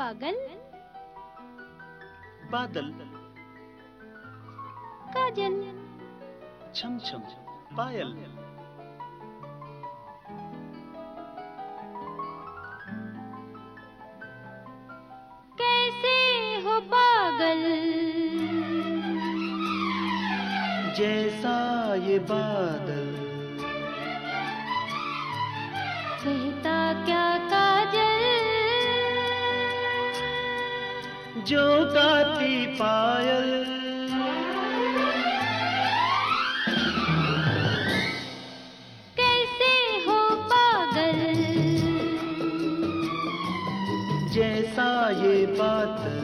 पागल, बादल, काजल, छम छम पायल, कैसे हो पागल जैसा ये बादल, कहता क्या काजल जो गाती पायल, कैसे हो पागल जैसा ये बादल,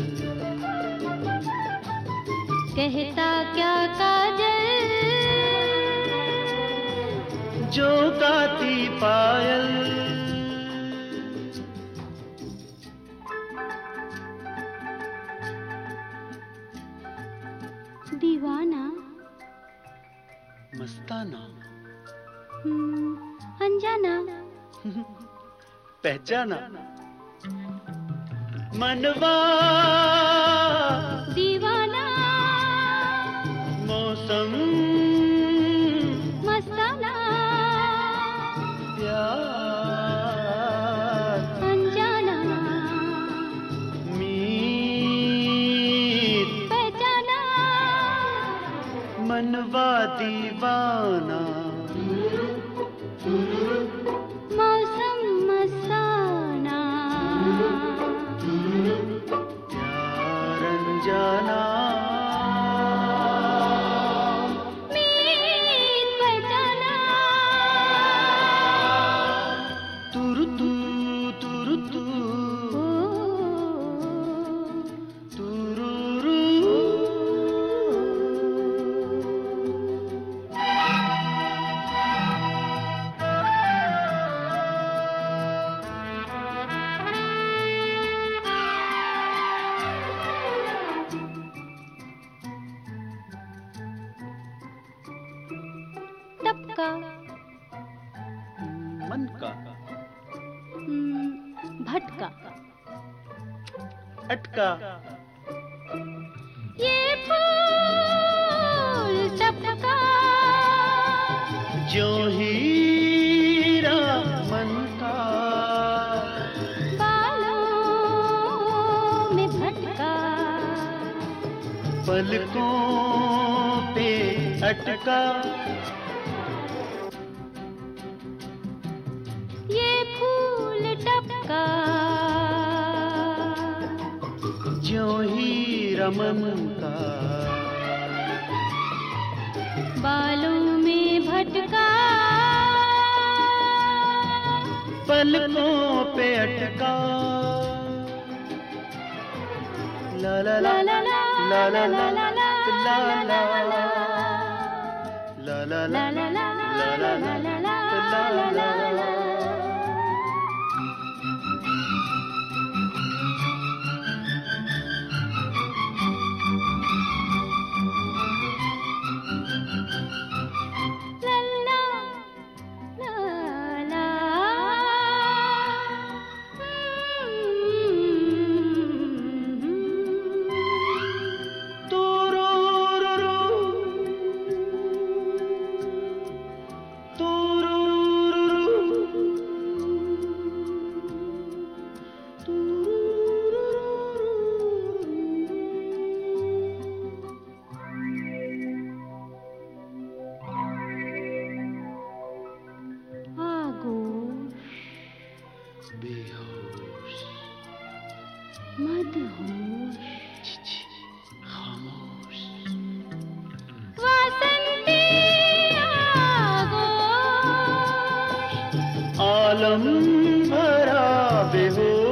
कहता क्या काजल जो गाती पायल। दीवाना, मस्ताना, अनजाना, पहचाना, मनवा दीवाना, मौसम मस्ताना, प्यार अनजाना, मीत पहचाना, मनवा दीवाना, मौसम मस्ताना, प्यार अनजाना, मीत पहचाना, तुरु तू ओ, तुरुरु। टपका, मन का भटका, अटका, ये फूल टपका, जो हीरा मन का, बालों में भटका, पलकों पे अटका, ये फूल टपका, जो हीरा मन का, बालों में भटका, पलकों पे अटका। ला ला ला ला ला ला ला ला ला ला ला ला ला ला ला ला। बेहोश, मदहोश, खामोश, वासंती आगोश, आलम भरा बेहोश।